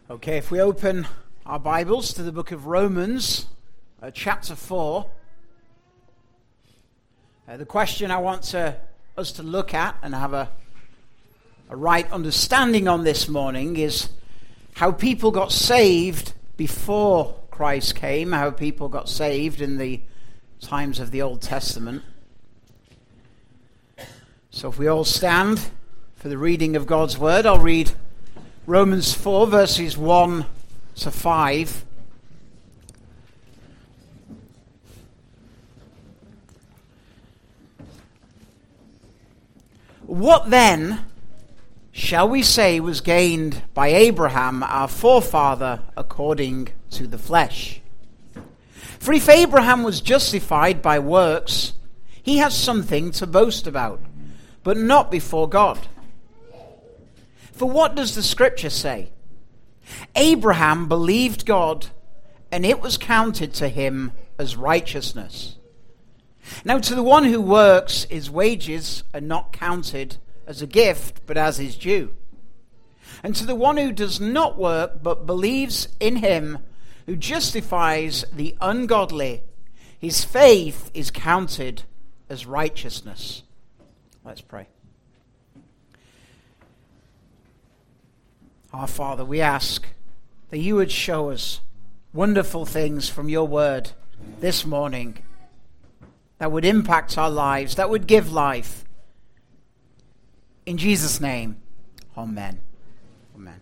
Okay, if we open our Bibles to the book of Romans, chapter 4, the question I want us to look at and have a right understanding on this morning is how people got saved before Christ came, how people got saved in the times of the Old Testament. So if we all stand for the reading of God's Word, I'll read Romans 4, verses 1 to 5. What then shall we say was gained by Abraham, our forefather, according to the flesh? For if Abraham was justified by works, he has something to boast about, but not before God. For what does the Scripture say? Abraham believed God, and it was counted to him as righteousness. Now to the one who works, his wages are not counted as a gift, but as his due. And to the one who does not work, but believes in him who justifies the ungodly, his faith is counted as righteousness. Let's pray. Our Father, we ask that you would show us wonderful things from your word this morning that would impact our lives, that would give life. In Jesus' name, amen. Amen.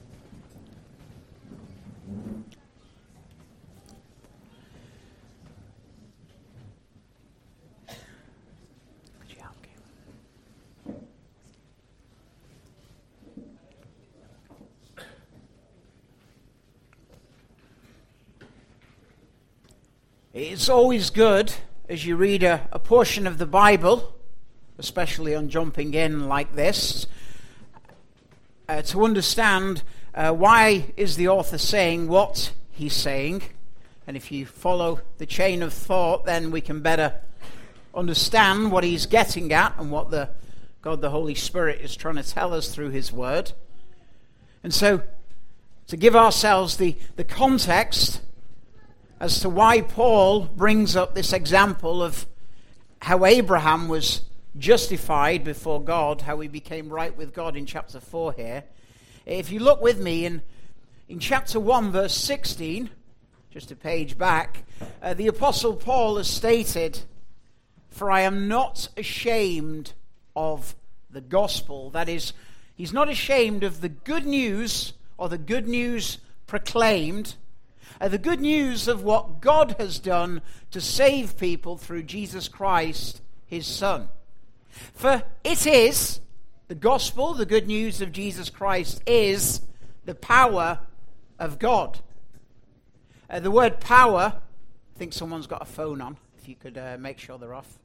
It's always good as you read a portion of the Bible, especially on jumping in like this, to understand why is the author saying what he's saying. And if you follow the chain of thought, then we can better understand what he's getting at and what God the Holy Spirit is trying to tell us through his word. And so, to give ourselves the context as to why Paul brings up this example of how Abraham was justified before God, how he became right with God in chapter 4 here. If you look with me in chapter 1, verse 16, just a page back, the Apostle Paul has stated, "For I am not ashamed of the gospel." That is, he's not ashamed of the good news or the good news proclaimed, the good news of what God has done to save people through Jesus Christ, his Son. For it is, the gospel, the good news of Jesus Christ, is the power of God. The word power, I think someone's got a phone on, if you could make sure they're off.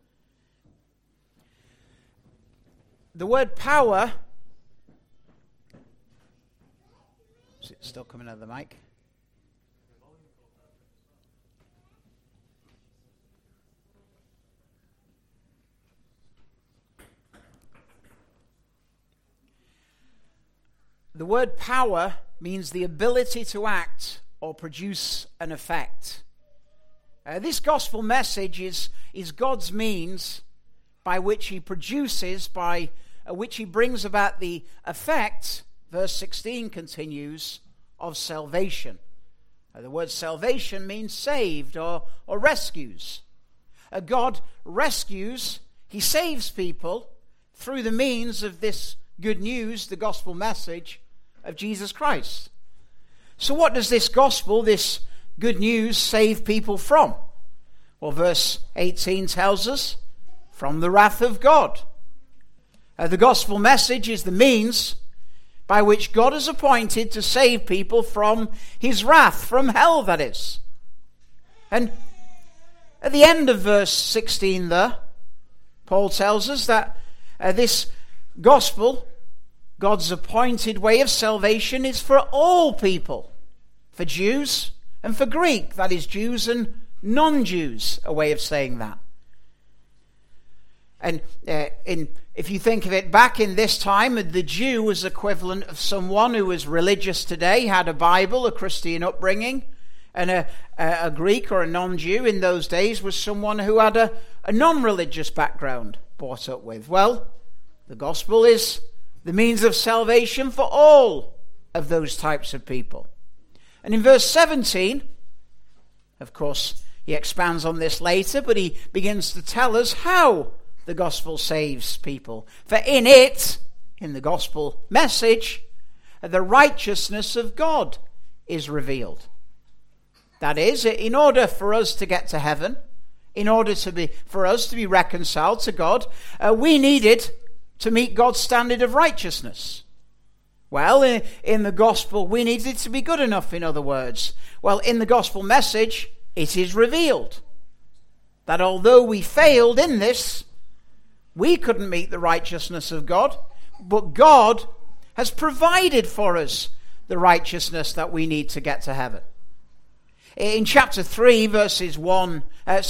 The word power, is it still coming out of the mic? The word power means the ability to act or produce an effect. This gospel message is God's means by which he produces, by which he brings about the effect, verse 16 continues, of salvation. The word salvation means saved or rescues. God rescues, he saves people through the means of this good news, the gospel message of Jesus Christ. So what does this gospel, this good news, save people from? Well, verse 18 tells us, from the wrath of God. The gospel message is the means by which God is appointed to save people from his wrath, from hell, that is. And at the end of verse 16 there, Paul tells us that this gospel, God's appointed way of salvation, is for all people, for Jews and for Greek, that is, Jews and non-Jews, a way of saying that. And if you think of it back in this time, the Jew was equivalent of someone who was religious today, had a Bible, a Christian upbringing, and a Greek or a non-Jew in those days was someone who had a non-religious background brought up with. Well, the gospel is the means of salvation for all of those types of people. And in verse 17, of course, he expands on this later, but he begins to tell us how the gospel saves people. For in it, in the gospel message, the righteousness of God is revealed. That is, in order for us to get to heaven, in order for us to be reconciled to God, we needed to meet God's standard of righteousness. Well, in the gospel, we needed to be good enough, in other words. Well, in the gospel message, it is revealed that although we failed in this, we couldn't meet the righteousness of God, but God has provided for us the righteousness that we need to get to heaven. In chapter 3, verses 21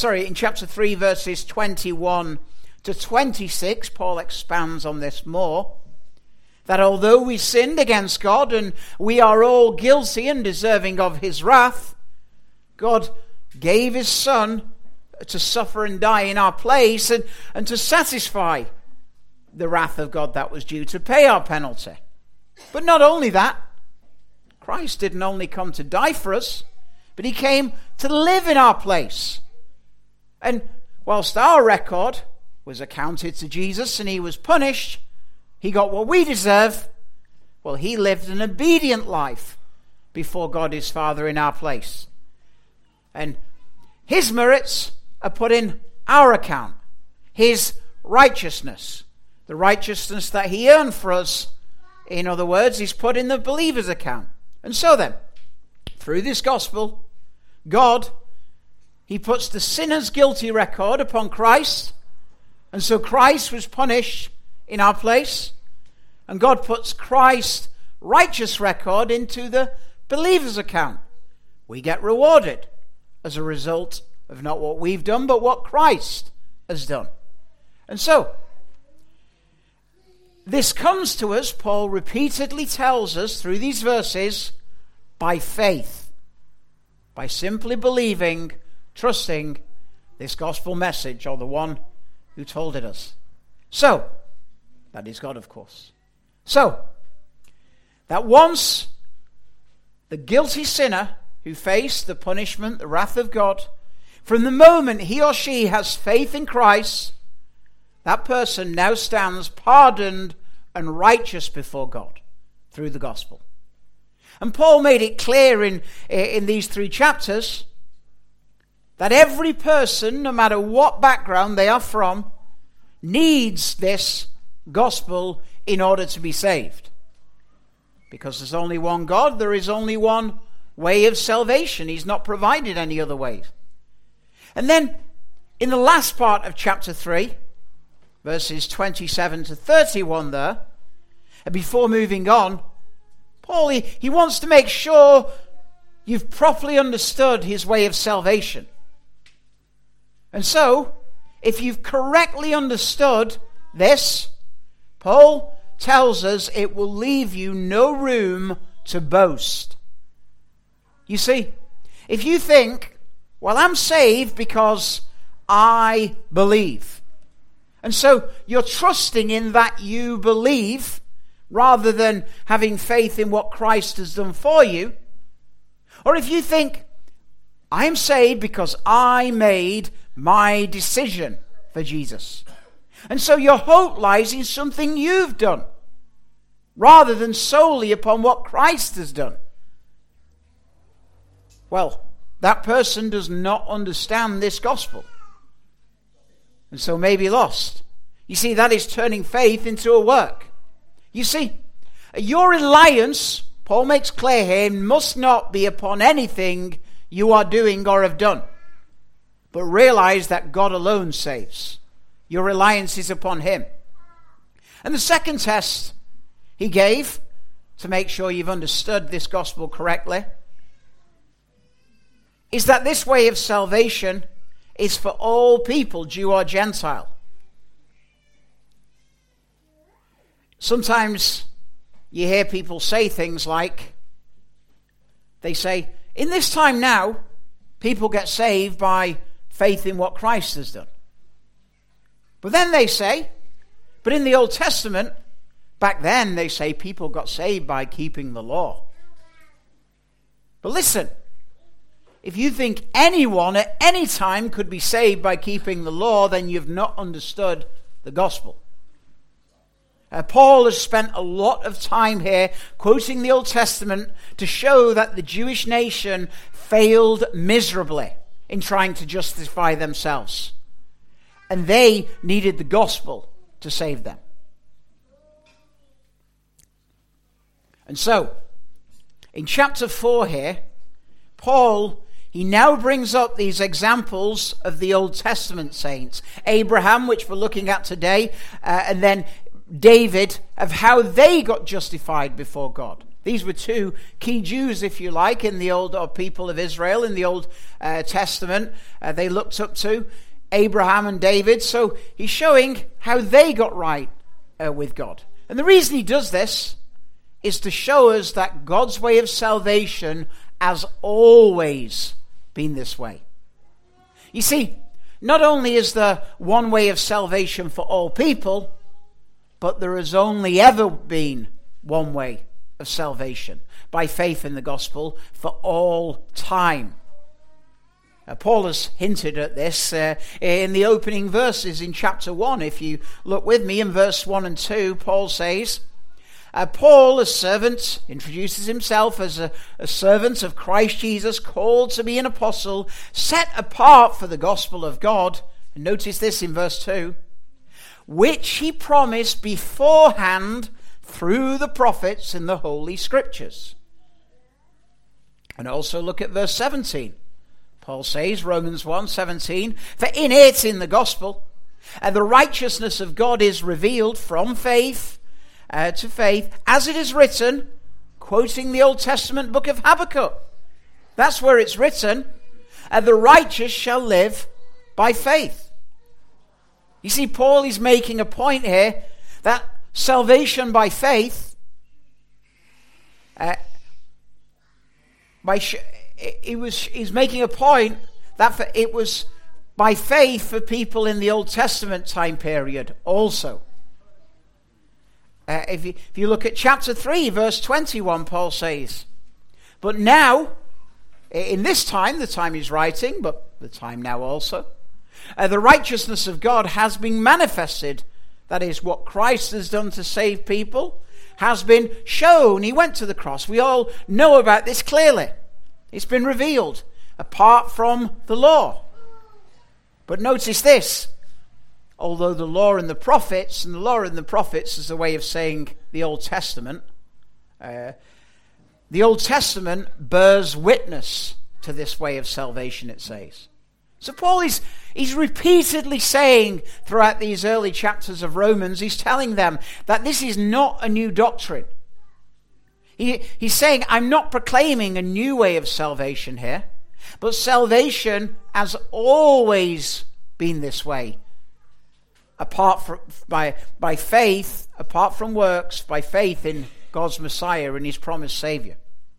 to 26, Paul expands on this more. That although we sinned against God and we are all guilty and deserving of his wrath, God gave his Son to suffer and die in our place and to satisfy the wrath of God that was due, to pay our penalty. But not only that, Christ didn't only come to die for us, but he came to live in our place. And whilst our record was accounted to Jesus and he was punished, he got what we deserve. Well, he lived an obedient life before God his Father in our place. And his merits are put in our account. His righteousness, the righteousness that he earned for us, in other words, is put in the believer's account. And so then, through this gospel, God, he puts the sinner's guilty record upon Christ. And so Christ was punished in our place, and God puts Christ's righteous record into the believer's account. We get rewarded as a result of not what we've done, but what Christ has done. And so, this comes to us, Paul repeatedly tells us through these verses, by faith, by simply believing, trusting this gospel message, or the one who told it us. So, that is God, of course. So, that once the guilty sinner who faced the punishment, the wrath of God, from the moment he or she has faith in Christ, that person now stands pardoned and righteous before God through the gospel. And Paul made it clear in these 3 chapters that every person, no matter what background they are from, needs this gospel in order to be saved. Because there's only one God, there is only one way of salvation. He's not provided any other ways. And then, in the last part of chapter 3, verses 27 to 31 there, and before moving on, Paul, he wants to make sure you've properly understood his way of salvation. And so, if you've correctly understood this, Paul tells us it will leave you no room to boast. You see, if you think, well, I'm saved because I believe, and so you're trusting in that you believe rather than having faith in what Christ has done for you, or if you think, I'm saved because I made my decision for Jesus, and so your hope lies in something you've done rather than solely upon what Christ has done, well, that person does not understand this gospel, and so may be lost. You see, that is turning faith into a work. You see, your reliance, Paul makes clear here, must not be upon anything you are doing or have done, but realize that God alone saves. Your reliance is upon him. And the second test he gave to make sure you've understood this gospel correctly is that this way of salvation is for all people, Jew or Gentile. Sometimes you hear people say things like, they say, in this time now, people get saved by faith in what Christ has done. But then they say, but in the Old Testament, back then they say people got saved by keeping the law. But listen, if you think anyone at any time could be saved by keeping the law, then you've not understood the gospel. Paul has spent a lot of time here quoting the Old Testament to show that the Jewish nation failed miserably in trying to justify themselves. And they needed the gospel to save them. And so, in chapter 4 here, Paul, he now brings up these examples of the Old Testament saints. Abraham, which we're looking at today, and then David, of how they got justified before God. These were two key Jews, if you like, in the old people of Israel, in the Old Testament. They looked up to Abraham and David. So he's showing how they got right with God. And the reason he does this is to show us that God's way of salvation has always been this way. You see, not only is there one way of salvation for all people, but there has only ever been one way of salvation, by faith in the gospel, for all time. Paul has hinted at this in the opening verses in chapter 1. If you look with me in verse 1 and 2, Paul says, Paul, a servant, introduces himself as a servant of Christ Jesus, called to be an apostle, set apart for the gospel of God. And notice this in verse 2. Which he promised beforehand through the prophets in the Holy Scriptures. And also look at verse 17. Paul says, Romans 1:17, for in it, in the gospel, the righteousness of God is revealed from faith to faith, as it is written, quoting the Old Testament book of Habakkuk. That's where it's written, the righteous shall live by faith. You see, Paul is making a point here that salvation by faith, he's making a point that it was by faith for people in the Old Testament time period also. If you look at chapter 3, verse 21, Paul says, but now, in this time, the time he's writing, but the time now also, the righteousness of God has been manifested. That is, what Christ has done to save people has been shown. He went to the cross. We all know about this clearly. It's been revealed apart from the law. But notice this. Although the law and the prophets is a way of saying the Old Testament, the Old Testament bears witness to this way of salvation, it says. So Paul he's repeatedly saying throughout these early chapters of Romans, he's telling them that this is not a new doctrine. He's saying, I'm not proclaiming a new way of salvation here, but salvation has always been this way. Apart from by faith, apart from works, by faith in God's Messiah and his promised Savior.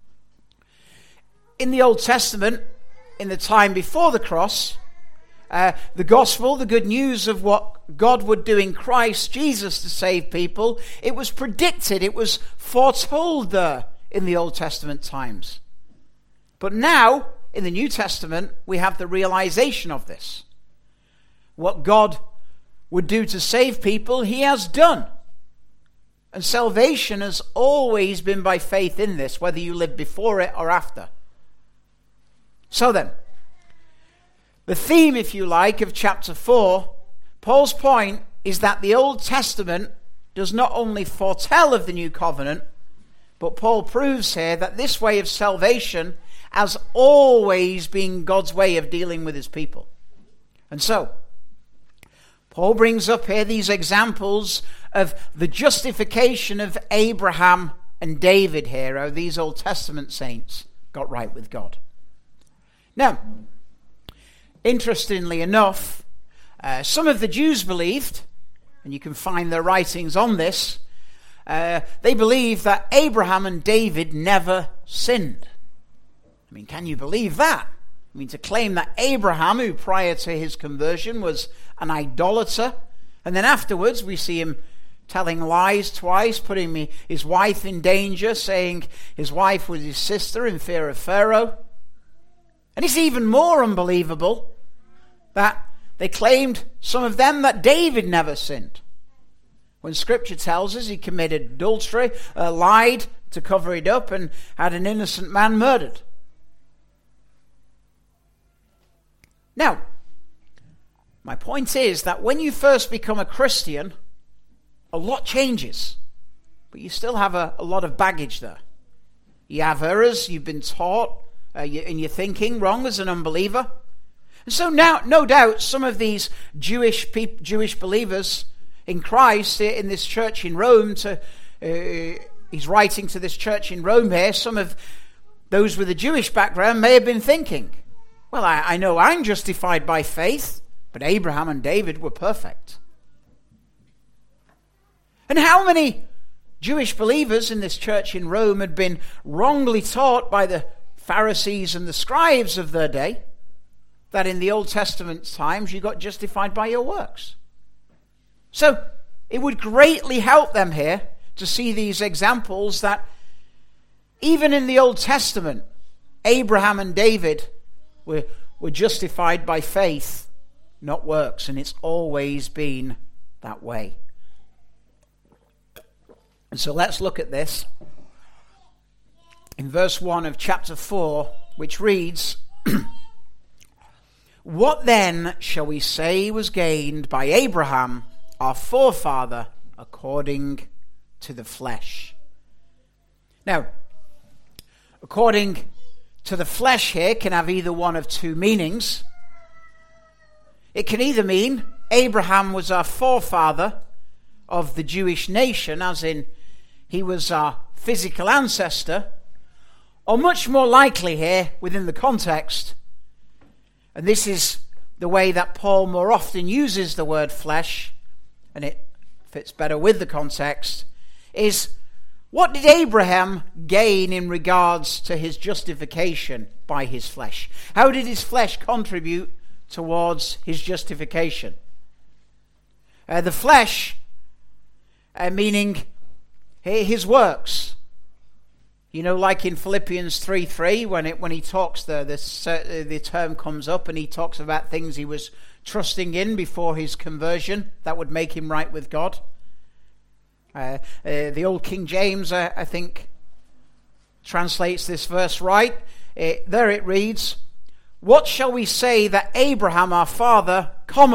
In the Old Testament, in the time before the cross, the gospel, the good news of what God would do in Christ Jesus to save people, it was predicted, it was foretold there in the Old Testament times. But now, in the New Testament, we have the realization of this. What God would do to save people, he has done. And salvation has always been by faith in this, whether you live before it or after. So then, the theme, if you like, of chapter 4, Paul's point is that the Old Testament does not only foretell of the new covenant, but Paul proves here that this way of salvation has always been God's way of dealing with his people. And so, Paul brings up here these examples of the justification of Abraham and David here, how these Old Testament saints got right with God. Now, interestingly enough, some of the Jews believed, and you can find their writings on this, They believe that Abraham and David never sinned. I mean, can you believe that? I mean, to claim that Abraham, who prior to his conversion was an idolater, and then afterwards we see him telling lies twice, putting his wife in danger, saying his wife was his sister in fear of Pharaoh. And it's even more unbelievable that they claimed, some of them, that David never sinned, when Scripture tells us he committed adultery, lied to cover it up, and had an innocent man murdered. Now, my point is that when you first become a Christian, a lot changes, but you still have a lot of baggage there. You have errors you've been taught, in your thinking wrong as an unbeliever. And so now, no doubt, some of these Jewish believers in Christ in this church in Rome, he's writing to this church in Rome here, some of those with a Jewish background may have been thinking, well, I know I'm justified by faith, but Abraham and David were perfect. And how many Jewish believers in this church in Rome had been wrongly taught by the Pharisees and the scribes of their day that in the Old Testament times you got justified by your works. So it would greatly help them here to see these examples that even in the Old Testament, Abraham and David were justified by faith, not works, and it's always been that way. And so let's look at this in verse 1 of chapter 4, which reads, What then shall we say was gained by Abraham, our forefather, according to the flesh? Now, according to the flesh here can have either one of two meanings. It can either mean Abraham was our forefather of the Jewish nation, as in he was our physical ancestor, or much more likely here within the context, and this is the way that Paul more often uses the word flesh, and it fits better with the context, is what did Abraham gain in regards to his justification by his flesh? How did his flesh contribute towards his justification? The flesh, meaning his works. You know, like in Philippians 3:3, when he talks there, the term comes up and he talks about things he was trusting in before his conversion that would make him right with God. The old King James, I think, translates this verse right. There it reads, What shall we say that Abraham our father,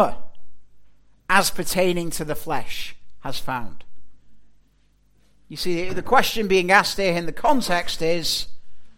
as pertaining to the flesh, has found? You see, the question being asked here in the context is,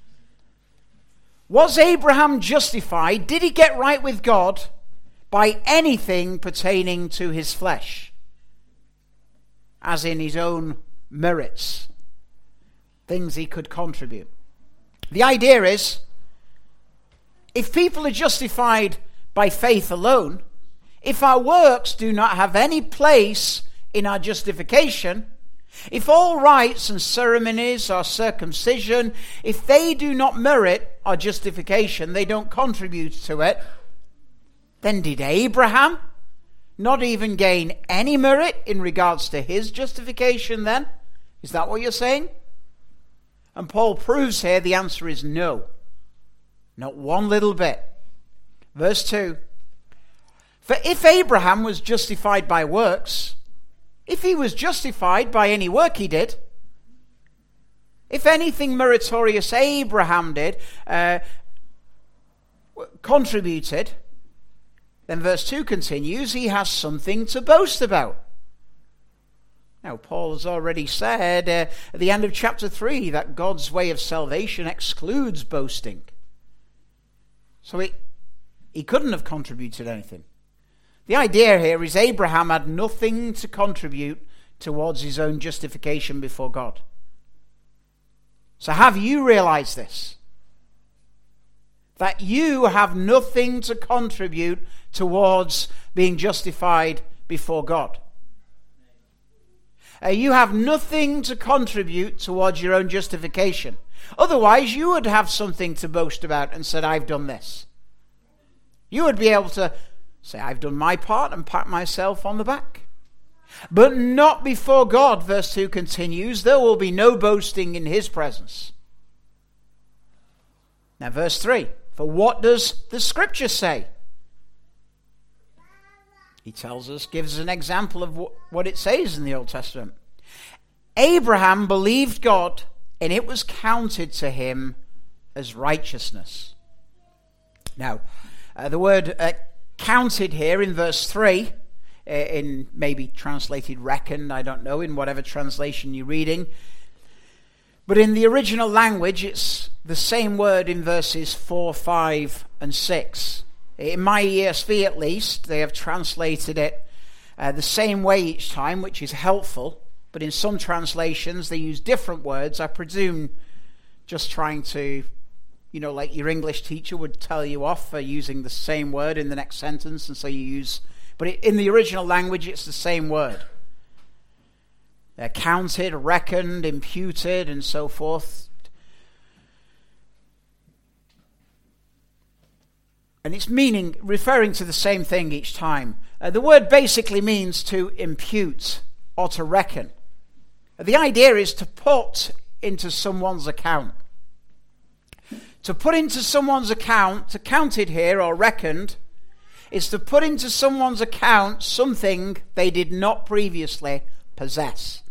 was Abraham justified? Did he get right with God by anything pertaining to his flesh? As in his own merits, things he could contribute. The idea is, if people are justified by faith alone, if our works do not have any place in our justification, if all rites and ceremonies, our circumcision, if they do not merit our justification, they don't contribute to it, then did Abraham not even gain any merit in regards to his justification then? Is that what you're saying? And Paul proves here the answer is no. Not one little bit. Verse 2. For if Abraham was justified by works, if he was justified by any work he did, if anything meritorious Abraham did contributed, then verse 2 continues, he has something to boast about. Now, Paul has already said at the end of chapter 3 that God's way of salvation excludes boasting. So he couldn't have contributed anything. The idea here is Abraham had nothing to contribute towards his own justification before God. So have you realized this? That you have nothing to contribute towards being justified before God. You have nothing to contribute towards your own justification. Otherwise, you would have something to boast about and said, I've done this. You would be able to say, I've done my part and pat myself on the back. But not before God, verse 2 continues, there will be no boasting in his presence. Now verse 3, for what does the scripture say? He tells us, gives us an example of what it says in the Old Testament. Abraham believed God, and it was counted to him as righteousness. Now, the word counted here in verse 3, in maybe translated reckoned, I don't know, in whatever translation you're reading. But in the original language, it's the same word in verses 4, 5, and 6. In my ESV, at least, they have translated it the same way each time, which is helpful. But in some translations, they use different words. I presume just trying to, like your English teacher would tell you off for using the same word in the next sentence. And so you use, but in the original language, it's the same word. They're counted, reckoned, imputed, and so forth. And it's referring to the same thing each time. The word basically means to impute or to reckon. The idea is to put into someone's account. To put into someone's account, to count it here or reckoned, is to put into someone's account something they did not previously possess.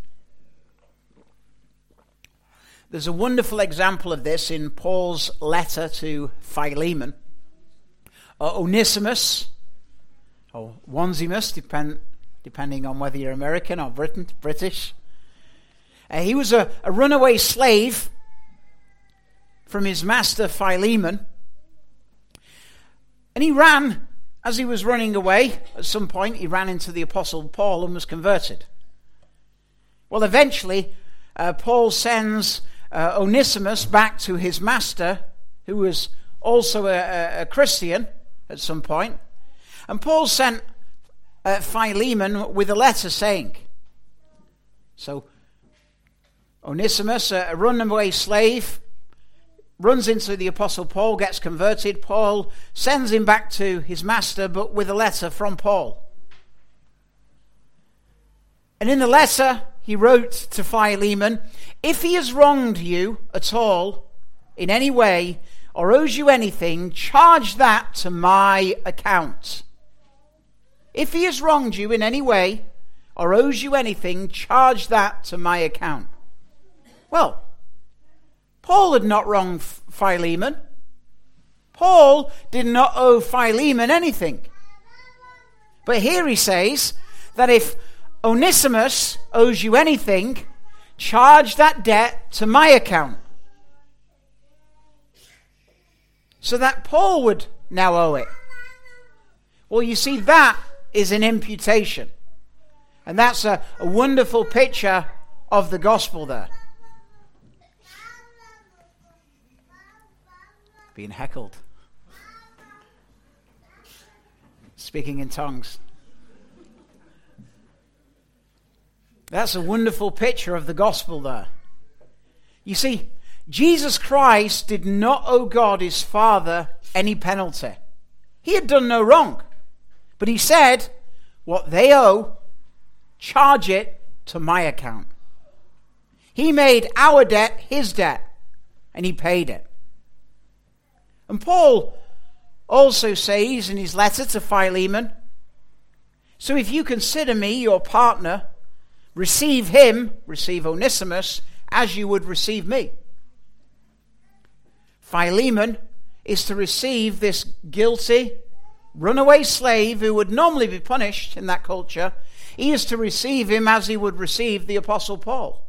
There's a wonderful example of this in Paul's letter to Philemon. Onesimus, or Onesimus, depending on whether you're American or British. He was a runaway slave from his master Philemon. And he ran, as he was running away, at some point he ran into the Apostle Paul and was converted. Well, eventually, Paul sends Onesimus back to his master, who was also a Christian at some point. And Paul sent Philemon with a letter saying, so Onesimus, a runaway slave, runs into the Apostle Paul, gets converted. Paul sends him back to his master, but with a letter from Paul. And in the letter, he wrote to Philemon, if he has wronged you at all, in any way, or owes you anything, charge that to my account. If he has wronged you in any way, or owes you anything, charge that to my account. Well, Paul had not wronged Philemon. Paul did not owe Philemon anything. But here he says that if Onesimus owes you anything, charge that debt to my account. So that Paul would now owe it. Well, you see, that is an imputation. And that's a wonderful picture of the gospel there. Being heckled. Speaking in tongues. That's a wonderful picture of the gospel there. You see, Jesus Christ did not owe God his Father any penalty. He had done no wrong. But he said, what they owe, charge it to my account. He made our debt his debt, and he paid it. And Paul also says in his letter to Philemon, so if you consider me your partner, receive Onesimus, as you would receive me. Philemon is to receive this guilty, runaway slave who would normally be punished in that culture. He is to receive him as he would receive the Apostle Paul.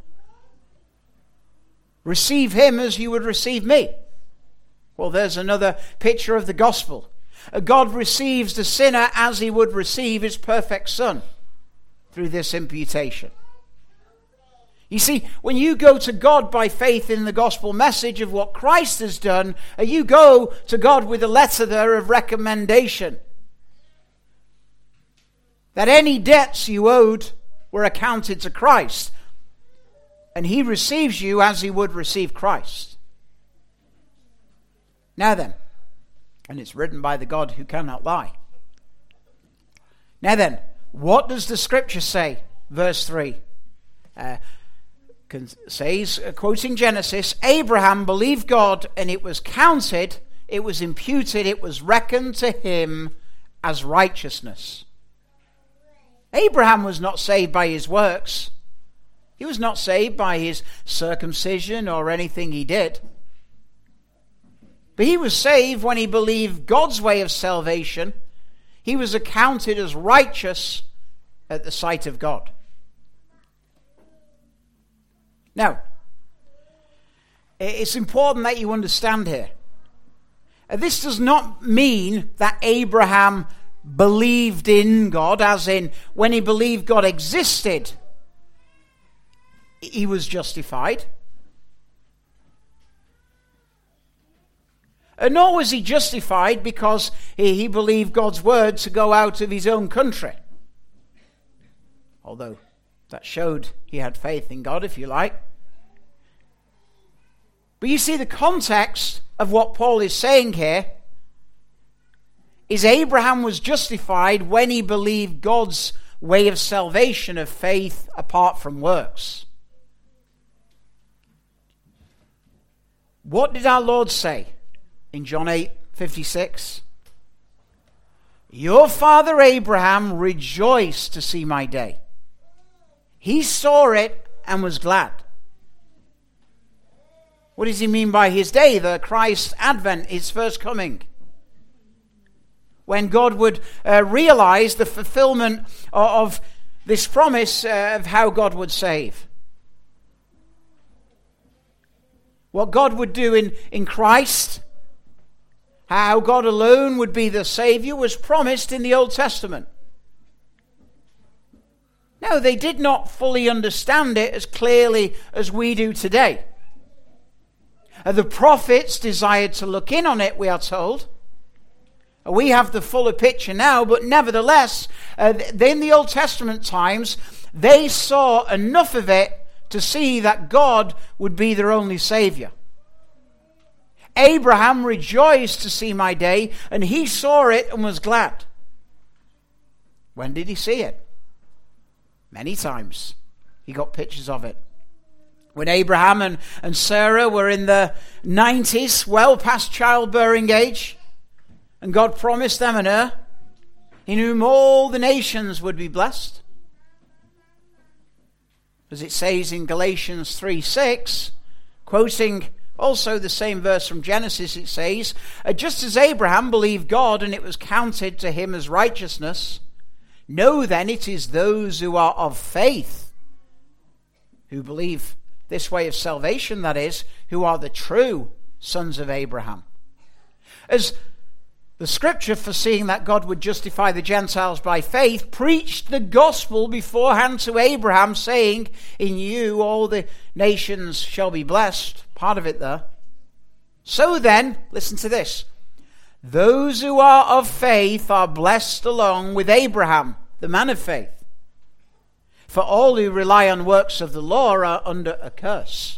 Receive him as you would receive me. Well, there's another picture of the gospel. God receives the sinner as he would receive his perfect son through this imputation. You see, when you go to God by faith in the gospel message of what Christ has done, you go to God with a letter there of recommendation. That any debts you owed were accounted to Christ. And he receives you as he would receive Christ. Now then, and it's written by the God who cannot lie. Now then, what does the scripture say? Verse 3 says, quoting Genesis, Abraham believed God and it was counted, it was imputed, it was reckoned to him as righteousness. Abraham was not saved by his works. He was not saved by his circumcision or anything he did. But he was saved when he believed God's way of salvation. He was accounted as righteous at the sight of God. Now, it's important that you understand here. This does not mean that Abraham believed in God, as in when he believed God existed, he was justified. Nor was he justified because he believed God's word to go out of his own country. Although that showed he had faith in God, if you like. But you see, the context of what Paul is saying here is Abraham was justified when he believed God's way of salvation, of faith apart from works. What did our Lord say in John 8:56? Your father Abraham rejoiced to see my day. He saw it and was glad. What does he mean by his day? The Christ's advent, his first coming. When God would realize the fulfillment of this promise of how God would save. What God would do in Christ, how God alone would be the Savior, was promised in the Old Testament. No, they did not fully understand it as clearly as we do today. The prophets desired to look in on it, we are told. We have the fuller picture now, but nevertheless, in the Old Testament times, they saw enough of it to see that God would be their only Savior. Abraham rejoiced to see my day, and he saw it and was glad. When did he see it? Many times. He got pictures of it. When Abraham and Sarah were in the 90s, well past childbearing age, and God promised them an heir, in whom all the nations would be blessed. As it says in Galatians 3:6, quoting also the same verse from Genesis, it says, just as Abraham believed God and it was counted to him as righteousness, know then it is those who are of faith, who believe this way of salvation, that is, who are the true sons of Abraham. As the scripture, foreseeing that God would justify the Gentiles by faith, preached the gospel beforehand to Abraham, saying, in you all the nations shall be blessed. Part of it there. So then, listen to this. Those who are of faith are blessed along with Abraham, the man of faith. For all who rely on works of the law are under a curse.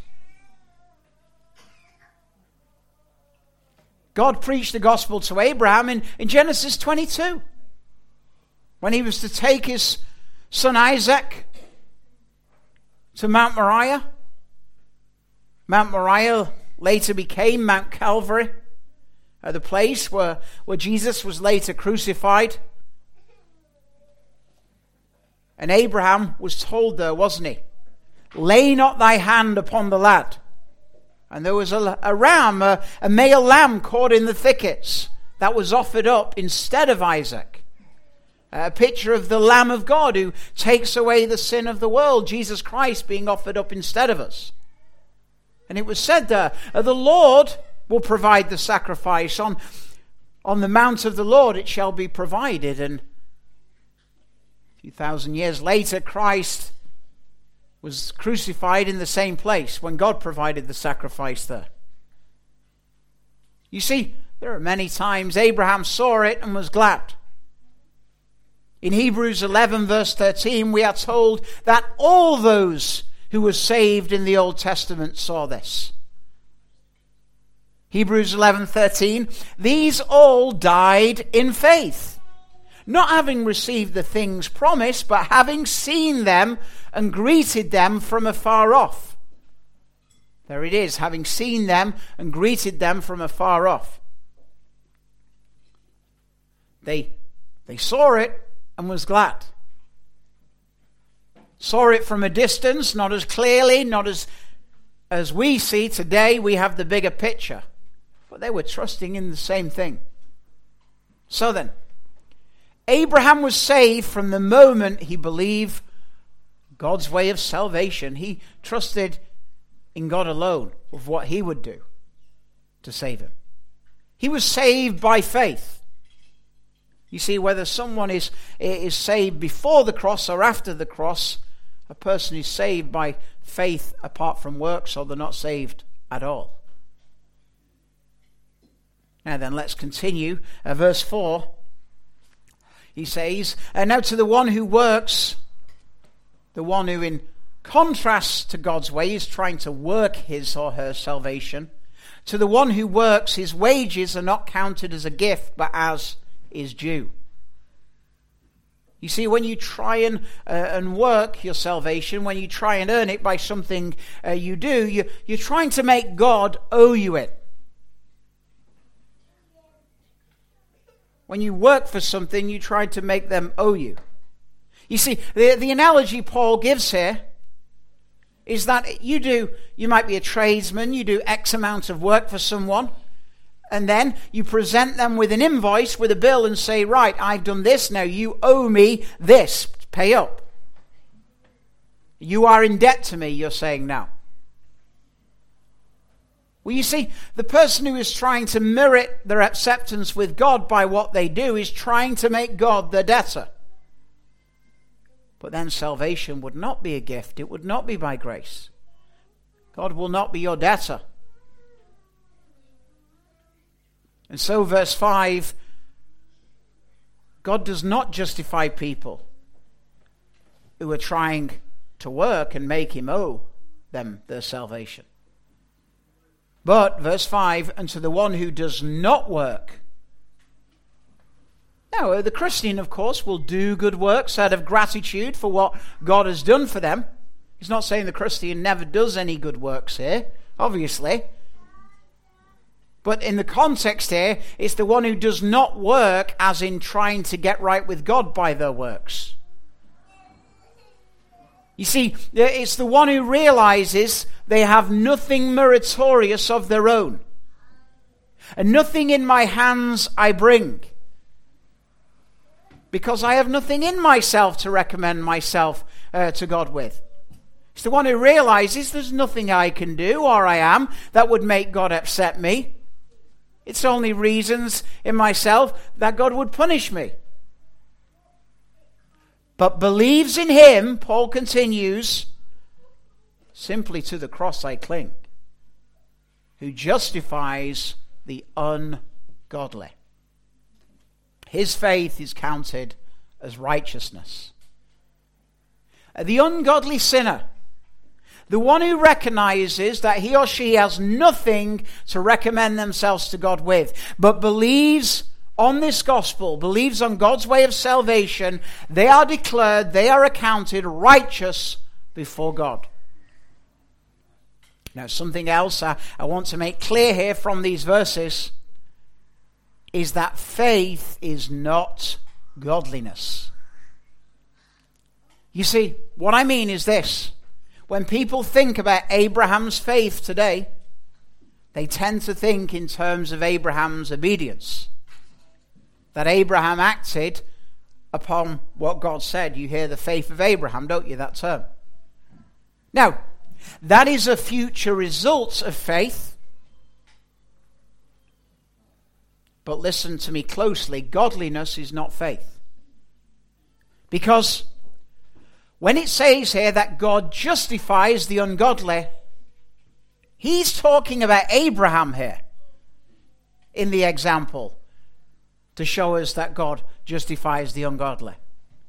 God preached the gospel to Abraham in Genesis 22. When he was to take his son Isaac to Mount Moriah. Mount Moriah later became Mount Calvary, the place where Jesus was later crucified. And Abraham was told there, wasn't he? Lay not thy hand upon the lad. And there was a ram, a male lamb caught in the thickets that was offered up instead of Isaac. A picture of the Lamb of God who takes away the sin of the world, Jesus Christ being offered up instead of us. And it was said there, the Lord will provide the sacrifice. On the mount of the Lord it shall be provided. And a few thousand years later, Christ was crucified in the same place when God provided the sacrifice there. You see, there are many times Abraham saw it and was glad. In Hebrews 11 verse 13 we are told that all those who were saved in the Old Testament saw this. Hebrews 11:13, these all died in faith, not having received the things promised, but having seen them and greeted them from afar off. There it is, having seen them and greeted them from afar off. They saw it and was glad. Saw it from a distance, not as clearly, not as we see today. We have the bigger picture. But they were trusting in the same thing. So then, Abraham was saved from the moment he believed God's way of salvation. He trusted in God alone of what he would do to save him. He was saved by faith. You see, whether someone is saved before the cross or after the cross, a person is saved by faith apart from works, or they're not saved at all. Now then, let's continue. Verse 4, he says, now to the one who works, the one who in contrast to God's way is trying to work his or her salvation, to the one who works, his wages are not counted as a gift, but as is due. You see, when you try and work your salvation, when you try and earn it by something you do, you're trying to make God owe you it. When you work for something, you try to make them owe you. You see, the analogy Paul gives here is that you might be a tradesman, you do X amount of work for someone, and then you present them with an invoice, with a bill, and say, right, I've done this, now you owe me this, pay up. You are in debt to me, you're saying now. Well, you see, the person who is trying to merit their acceptance with God by what they do is trying to make God their debtor. But then salvation would not be a gift. It would not be by grace. God will not be your debtor. And so verse 5, God does not justify people who are trying to work and make him owe them their salvation. But, verse 5, and to the one who does not work. Now, the Christian, of course, will do good works out of gratitude for what God has done for them. He's not saying the Christian never does any good works here, obviously. But in the context here, it's the one who does not work as in trying to get right with God by their works. You see, it's the one who realizes they have nothing meritorious of their own. And nothing in my hands I bring, because I have nothing in myself to recommend myself to God with. It's the one who realizes there's nothing I can do or I am that would make God accept me. It's only reasons in myself that God would punish me. But believes in him, Paul continues, simply to the cross I cling, who justifies the ungodly. His faith is counted as righteousness. The ungodly sinner, the one who recognizes that he or she has nothing to recommend themselves to God with, but believes on this gospel, believes on God's way of salvation, they are declared, they are accounted righteous before God. Now, something else I want to make clear here from these verses is that faith is not godliness. You see, what I mean is this. When people think about Abraham's faith today, they tend to think in terms of Abraham's obedience. That Abraham acted upon what God said. You hear the faith of Abraham, don't you, that term? Now, that is a future result of faith. But listen to me closely. Godliness is not faith. Because when it says here that God justifies the ungodly, he's talking about Abraham here in the example, to show us that God justifies the ungodly.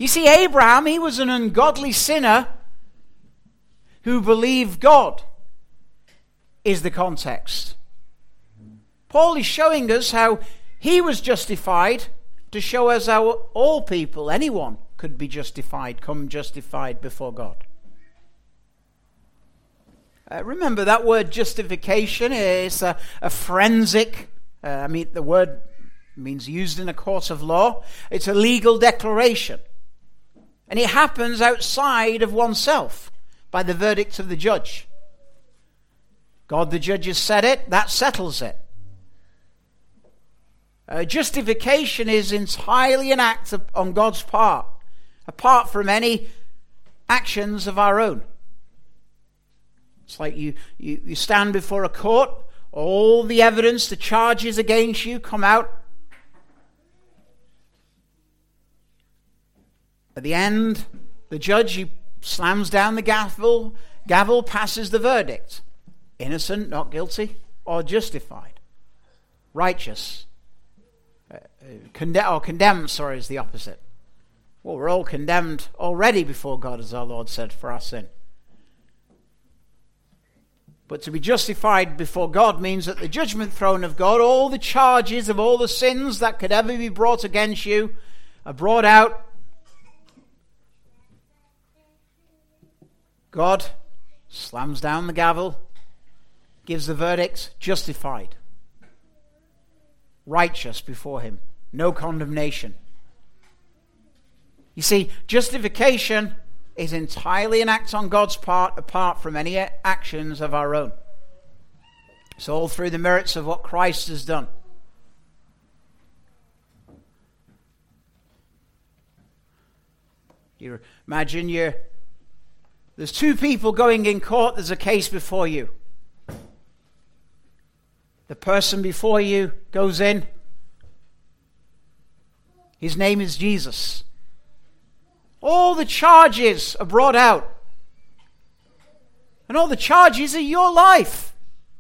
You see, Abraham, he was an ungodly sinner who believed God, is the context. Paul is showing us how he was justified to show us how all people, anyone, could be justified, come justified before God. Remember, that word justification is a forensic, the word means used in a court of law. It's a legal declaration. And it happens outside of oneself by the verdict of the judge. God the judge has said it, that settles it. Justification is entirely an act on God's part, apart from any actions of our own. It's like you stand before a court, all the evidence, the charges against you come out. At the end, the judge, he slams down the gavel, passes the verdict. Innocent, not guilty, or justified. Righteous. Condemned, is the opposite. Well, we're all condemned already before God, as our Lord said, for our sin. But to be justified before God means that the judgment throne of God, all the charges of all the sins that could ever be brought against you are brought out. God slams down the gavel, gives the verdict, justified, righteous before him, no condemnation. You see, justification is entirely an act on God's part, apart from any actions of our own. It's all through the merits of what Christ has done. You imagine there's two people going in court, there's a case before you. The person before you goes in. His name is Jesus. All the charges are brought out. And all the charges are your life.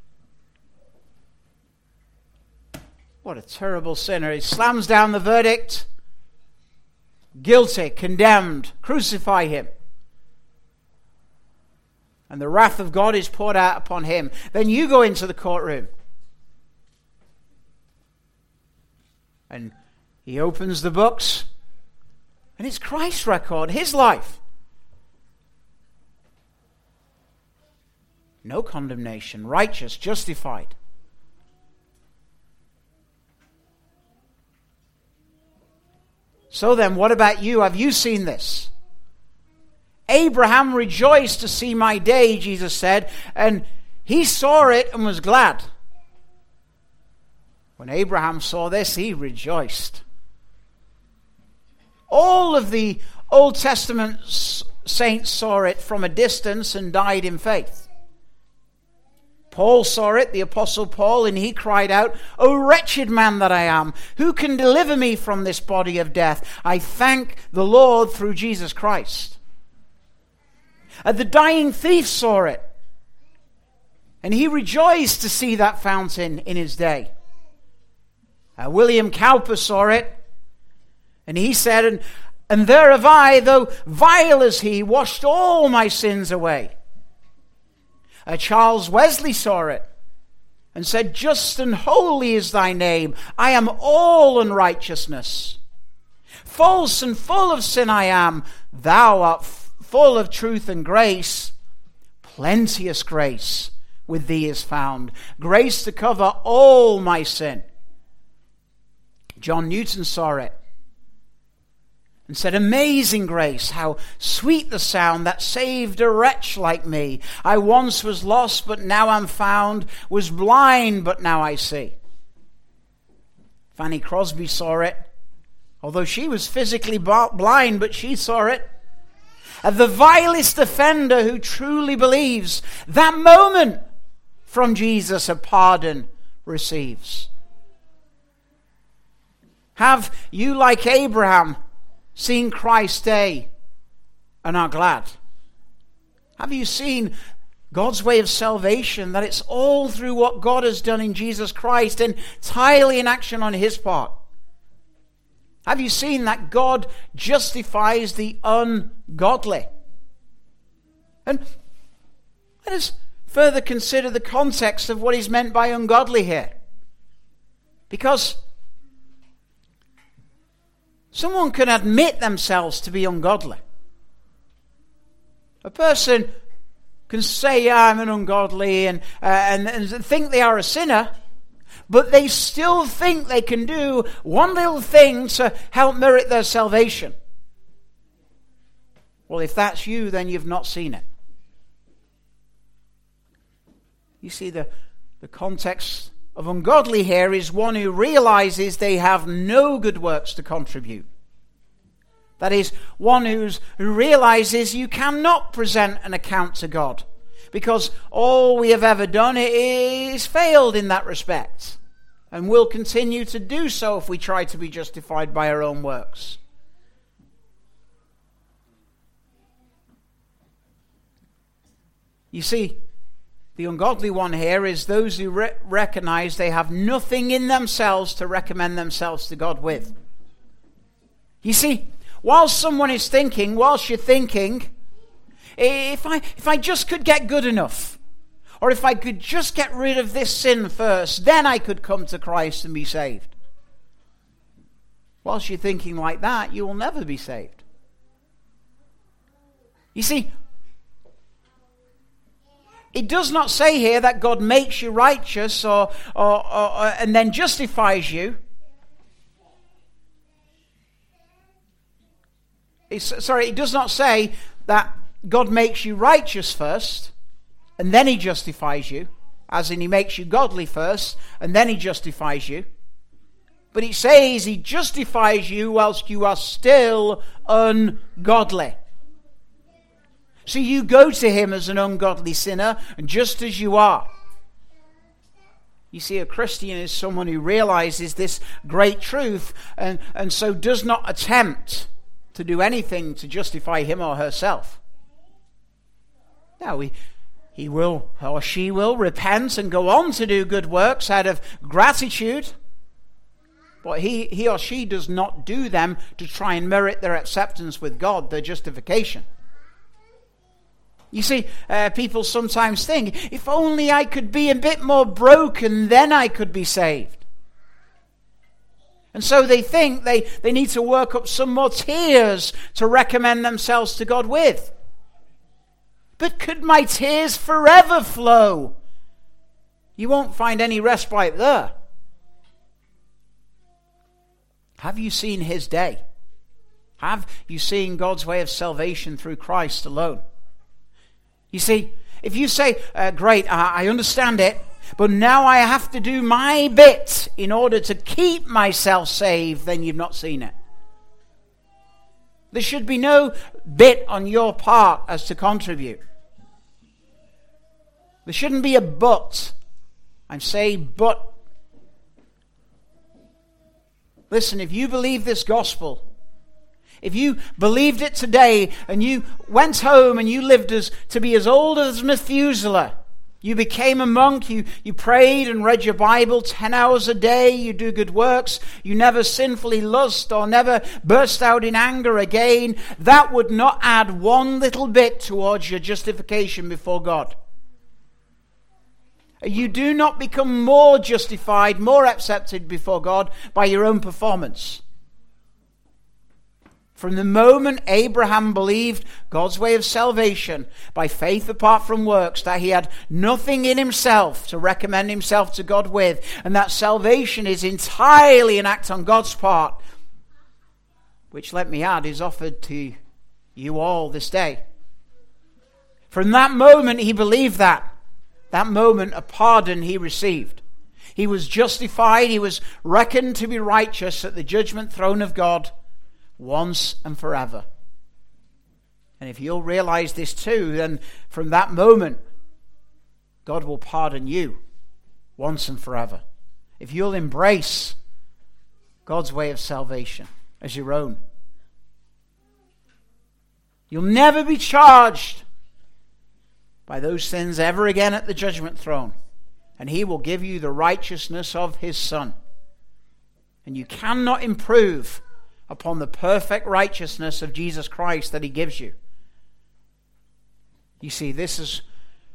What a terrible sinner. He slams down the verdict. Guilty, condemned, crucify him. And the wrath of God is poured out upon him. Then you go into the courtroom. And he opens the books. And it's Christ's record, his life. No condemnation, righteous, justified. So then, what about you? Have you seen this? Abraham rejoiced to see my day, Jesus said, and he saw it and was glad. When Abraham saw this, he rejoiced. All of the Old Testament saints saw it from a distance and died in faith. Paul saw it, the Apostle Paul, and he cried out, "O wretched man that I am, who can deliver me from this body of death? I thank the Lord through Jesus Christ." The dying thief saw it, and he rejoiced to see that fountain in his day. William Cowper saw it, and he said, and there have I, though vile as he, washed all my sins away. Charles Wesley saw it, and said, just and holy is thy name. I am all unrighteousness. False and full of sin I am. Thou art full of truth and grace. Plenteous grace with thee is found. Grace to cover all my sin. John Newton saw it and said, amazing grace, how sweet the sound that saved a wretch like me. I once was lost, but now I'm found, was blind, but now I see. Fanny Crosby saw it, although she was physically blind, but she saw it. The vilest offender who truly believes, that moment from Jesus a pardon receives. Have you, like Abraham, seen Christ's day and are glad? Have you seen God's way of salvation, that it's all through what God has done in Jesus Christ, and entirely in action on his part? Have you seen that God justifies the ungodly? And let us further consider the context of what is meant by ungodly here. Because someone can admit themselves to be ungodly. A person can say, yeah, I'm an ungodly, and think they are a sinner, but they still think they can do one little thing to help merit their salvation. Well, if that's you, then you've not seen it. You see, the context of ungodly here is one who realizes they have no good works to contribute. That is, one who realizes you cannot present an account to God, because all we have ever done is failed in that respect, and will continue to do so if we try to be justified by our own works. You see, the ungodly one here is those who recognize they have nothing in themselves to recommend themselves to God with. You see, whilst you're thinking, if I just could get good enough, or if I could just get rid of this sin first, then I could come to Christ and be saved. Whilst you're thinking like that, you will never be saved. You see, it does not say here that God makes you righteous or and then justifies you. It does not say that God makes you righteous first and then he justifies you, as in he makes you godly first and then he justifies you. But it says he justifies you whilst you are still ungodly. So you go to him as an ungodly sinner, just as you are. You see, a Christian is someone who realizes this great truth and so does not attempt to do anything to justify him or herself. Now, he will or she will repent and go on to do good works out of gratitude, but he or she does not do them to try and merit their acceptance with God, their justification. You see, people sometimes think, if only I could be a bit more broken, then I could be saved. And so they think they need to work up some more tears to recommend themselves to God with. But could my tears forever flow? You won't find any respite there. Have you seen his day? Have you seen God's way of salvation through Christ alone? You see, if you say, great, I understand it, but now I have to do my bit in order to keep myself saved, then you've not seen it. There should be no bit on your part as to contribute. There shouldn't be a but. I'm saying but. Listen, if you believe this gospel, if you believed it today and you went home and you lived to be as old as Methuselah, you became a monk, you prayed and read your Bible 10 hours a day, you do good works, you never sinfully lust or never burst out in anger again, that would not add one little bit towards your justification before God. You do not become more justified, more accepted before God by your own performance. From the moment Abraham believed God's way of salvation by faith apart from works, that he had nothing in himself to recommend himself to God with, and that salvation is entirely an act on God's part, which, let me add, is offered to you all this day. From that moment he believed that moment a pardon he received. He was justified, he was reckoned to be righteous at the judgment throne of God, once and forever. And if you'll realize this too, then from that moment, God will pardon you once and forever. If you'll embrace God's way of salvation as your own, you'll never be charged by those sins ever again at the judgment throne. And he will give you the righteousness of his Son. And you cannot improve upon the perfect righteousness of Jesus Christ that he gives you. You see, this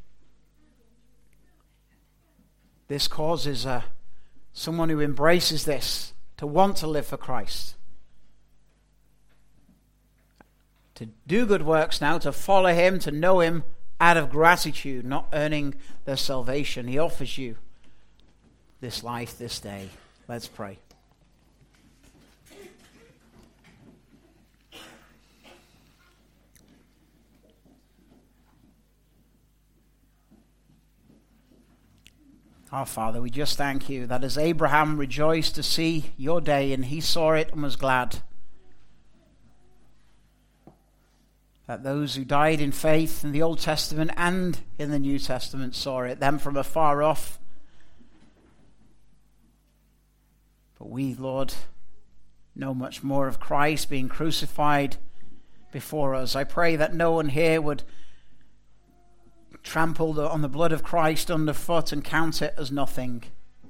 causes someone who embraces this to want to live for Christ, to do good works now, to follow him, to know him out of gratitude, not earning their salvation. He offers you this life this day. Let's pray. Our Father, we just thank you that as Abraham rejoiced to see your day and he saw it and was glad, that those who died in faith in the Old Testament and in the New Testament saw it, them from afar off. But we, Lord, know much more of Christ being crucified before us. I pray that no one here would trample on the blood of Christ underfoot and count it as nothing,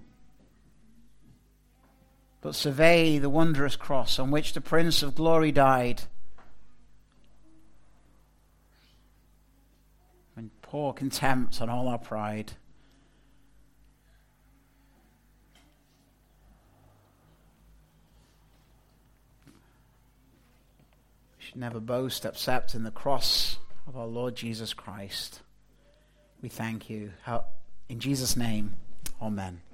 but survey the wondrous cross on which the Prince of Glory died, and pour contempt on all our pride. We should never boast except in the cross of our Lord Jesus Christ. We thank you. In Jesus' name, amen.